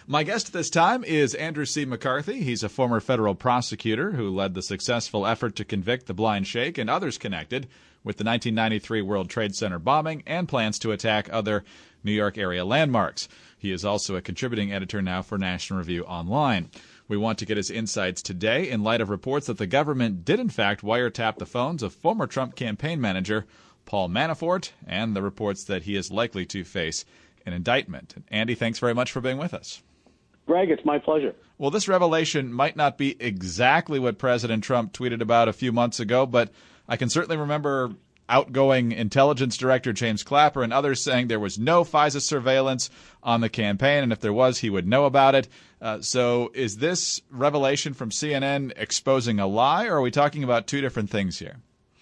My guest at this time is Andrew C. McCarthy. He's a former federal prosecutor who led the successful effort to convict the Blind Sheikh and others connected with the 1993 World Trade Center bombing and plans to attack other New York area landmarks. He is also a contributing editor now for National Review Online. We want to get his insights today in light of reports that the government did in fact wiretap the phones of former Trump campaign manager Paul Manafort and the reports that he is likely to face an indictment. Andy, thanks very much for being with us. Greg, it's my pleasure. Well, this revelation might not be exactly what President Trump tweeted about a few months ago, but I can certainly remember outgoing intelligence director James Clapper and others saying there was no FISA surveillance on the campaign, and if there was, he would know about it. So is this revelation from CNN exposing a lie, or are we talking about two different things here?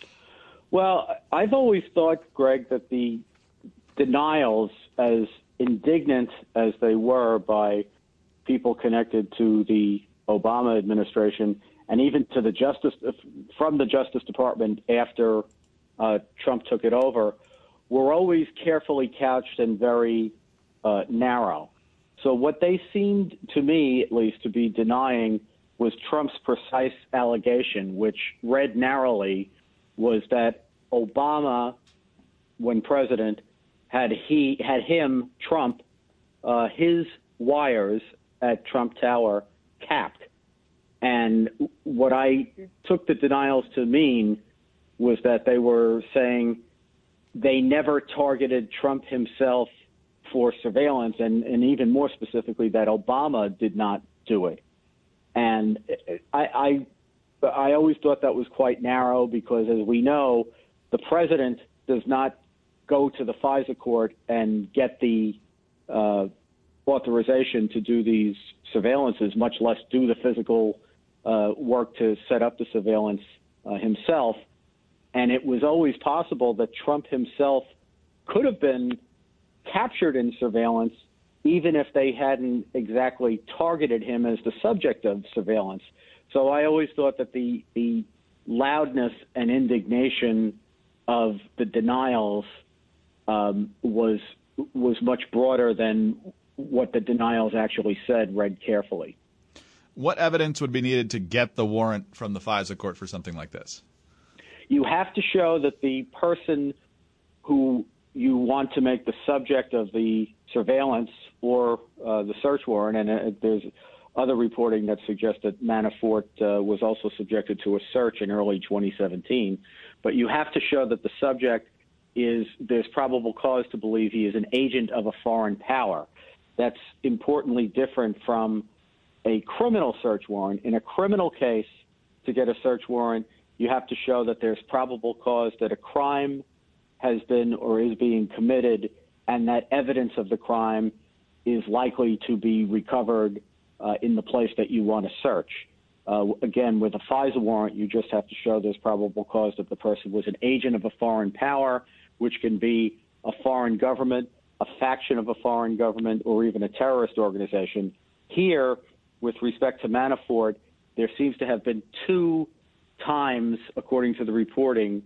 Well, I've always thought, Greg, that the denials, as indignant as they were by people connected to the Obama administration and even to the from the Justice Department after Trump took it over, were always carefully couched and very narrow. So what they seemed to me, at least, to be denying was Trump's precise allegation, which read narrowly, was that Obama, when president, had him, Trump, his wires at Trump Tower capped. And what I took the denials to mean was that they were saying they never targeted Trump himself for surveillance, and even more specifically that Obama did not do it. And I always thought that was quite narrow because, as we know, the president does not go to the FISA court and get the authorization to do these surveillances, much less do the physical work to set up the surveillance himself. And it was always possible that Trump himself could have been captured in surveillance, even if they hadn't exactly targeted him as the subject of surveillance. So I always thought that the loudness and indignation of the denials was much broader than what the denials actually said, read carefully. What evidence would be needed to get the warrant from the FISA court for something like this? You have to show that the person who you want to make the subject of the surveillance or the search warrant, and there's other reporting that suggests that Manafort was also subjected to a search in early 2017, but you have to show that the subject there's probable cause to believe he is an agent of a foreign power. That's importantly different from a criminal search warrant. In a criminal case, to get a search warrant, you have to show that there's probable cause that a crime has been or is being committed, and that evidence of the crime is likely to be recovered in the place that you want to search. Again, with a FISA warrant, you just have to show there's probable cause that the person was an agent of a foreign power, which can be a foreign government, a faction of a foreign government, or even a terrorist organization. Here, with respect to Manafort, there seems to have been two times, according to the reporting,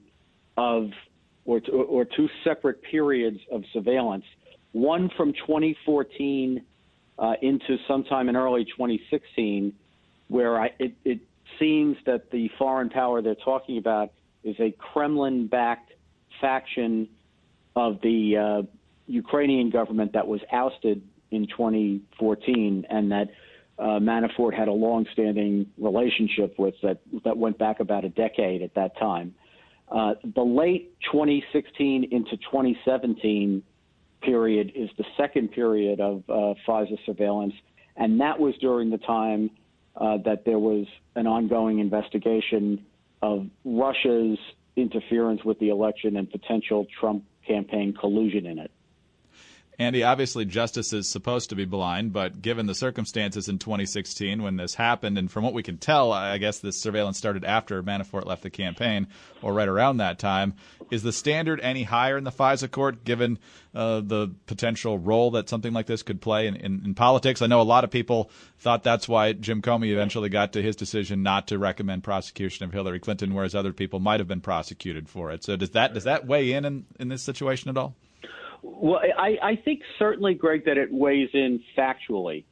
or two separate periods of surveillance, one from 2014 into sometime in early 2016, where it seems that the foreign power they're talking about is a Kremlin-backed faction of the Ukrainian government that was ousted in 2014, and that Manafort had a long-standing relationship with that went back about a decade at that time. The late 2016 into 2017 period is the second period of FISA surveillance, and that was during the time that there was an ongoing investigation of Russia's interference with the election and potential Trump campaign collusion in it. Andy, obviously justice is supposed to be blind, but given the circumstances in 2016 when this happened, and from what we can tell, I guess this surveillance started after Manafort left the campaign, or right around that time, is the standard any higher in the FISA court, given the potential role that something like this could play in politics? I know a lot of people thought that's why Jim Comey eventually got to his decision not to recommend prosecution of Hillary Clinton, whereas other people might have been prosecuted for it. So does that weigh in this situation at all? Well, I think certainly, Greg, that it weighs in factually.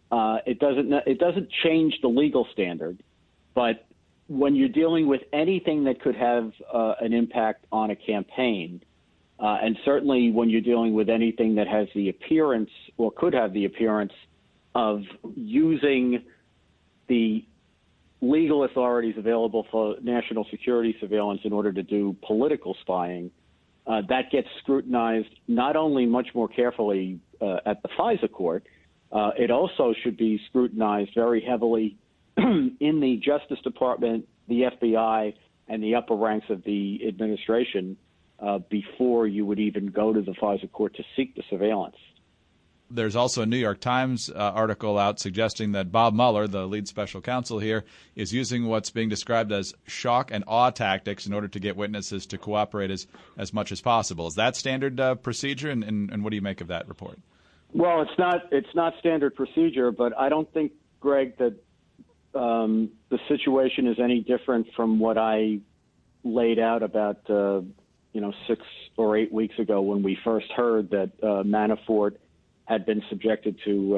It doesn't change the legal standard, but when you're dealing with anything that could have an impact on a campaign, and certainly when you're dealing with anything that has the appearance or could have the appearance of using the legal authorities available for national security surveillance in order to do political spying, that gets scrutinized not only much more carefully at the FISA court, it also should be scrutinized very heavily in the Justice Department, the FBI, and the upper ranks of the administration before you would even go to the FISA court to seek the surveillance. There's also a New York Times article out suggesting that Bob Mueller, the lead special counsel here, is using what's being described as shock and awe tactics in order to get witnesses to cooperate as much as possible. Is that standard procedure, and what do you make of that report? Well, it's not standard procedure, but I don't think, Greg, that the situation is any different from what I laid out about 6 or 8 weeks ago when we first heard that Manafort had been subjected to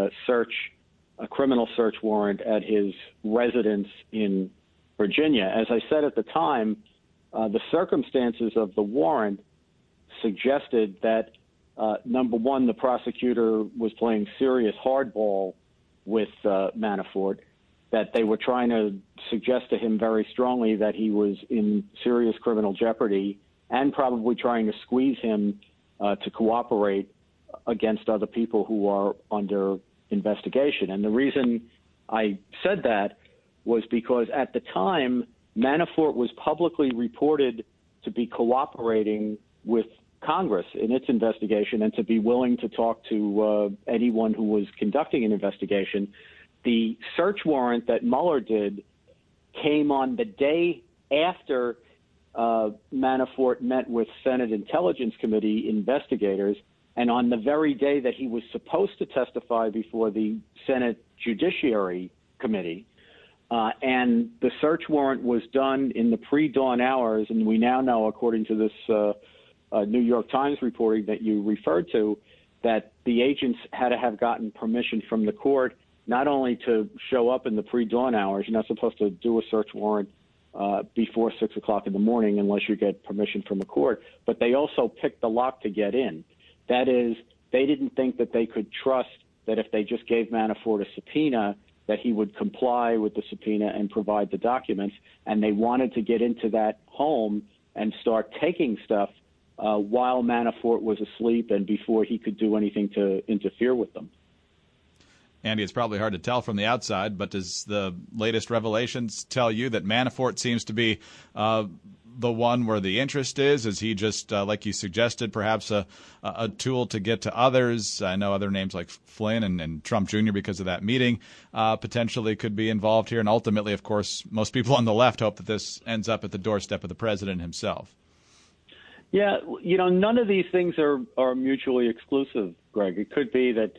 a criminal search warrant at his residence in Virginia. As I said at the time, the circumstances of the warrant suggested that, number one, the prosecutor was playing serious hardball with Manafort, that they were trying to suggest to him very strongly that he was in serious criminal jeopardy and probably trying to squeeze him to cooperate against other people who are under investigation. And the reason I said that was because at the time, Manafort was publicly reported to be cooperating with Congress in its investigation and to be willing to talk to anyone who was conducting an investigation. The search warrant that Mueller did came on the day after Manafort met with Senate Intelligence Committee investigators, and on the very day that he was supposed to testify before the Senate Judiciary Committee. And the search warrant was done in the pre-dawn hours, and we now know, according to this New York Times reporting that you referred to, that the agents had to have gotten permission from the court not only to show up in the pre-dawn hours. You're not supposed to do a search warrant before 6 o'clock in the morning unless you get permission from a court, but they also picked the lock to get in. That is, they didn't think that they could trust that if they just gave Manafort a subpoena, that he would comply with the subpoena and provide the documents, and they wanted to get into that home and start taking stuff while Manafort was asleep and before he could do anything to interfere with them. Andy, it's probably hard to tell from the outside, but does the latest revelations tell you that Manafort seems to be the one where the interest is? Is he just, like you suggested, perhaps a tool to get to others? I know other names like Flynn and Trump Jr., because of that meeting, potentially could be involved here. And ultimately, of course, most people on the left hope that this ends up at the doorstep of the president himself. Yeah, none of these things are mutually exclusive, Greg. It could be that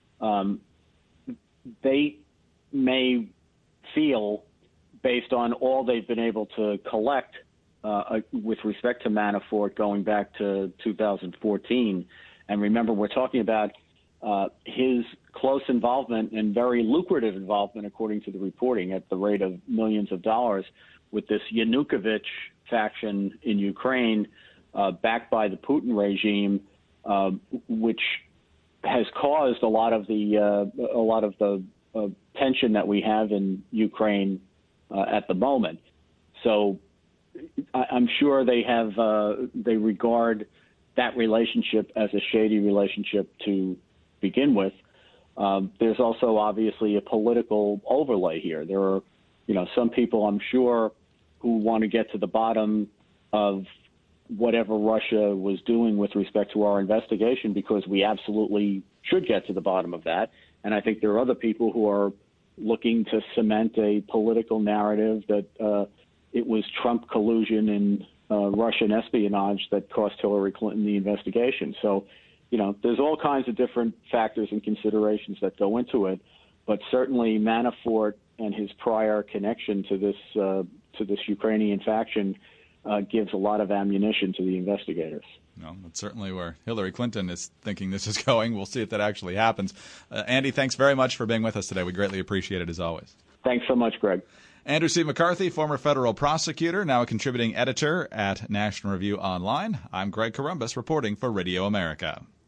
they may feel, based on all they've been able to collect with respect to Manafort going back to 2014, and remember, we're talking about his close involvement and very lucrative involvement, according to the reporting, at the rate of millions of dollars with this Yanukovych faction in Ukraine, backed by the Putin regime, which has caused a lot of the tension that we have in Ukraine at the moment. So I'm sure they regard that relationship as a shady relationship to begin with. There's also obviously a political overlay here. There are, some people, I'm sure, who want to get to the bottom of whatever Russia was doing with respect to our investigation, because we absolutely should get to the bottom of that. And I think there are other people who are looking to cement a political narrative that it was Trump collusion and Russian espionage that cost Hillary Clinton the investigation. So, there's all kinds of different factors and considerations that go into it. But certainly Manafort and his prior connection to this Ukrainian faction gives a lot of ammunition to the investigators. No, that's certainly where Hillary Clinton is thinking this is going. We'll see if that actually happens. Andy, thanks very much for being with us today. We greatly appreciate it, as always. Thanks so much, Greg. Andrew C. McCarthy, former federal prosecutor, now a contributing editor at National Review Online. I'm Greg Corombos reporting for Radio America.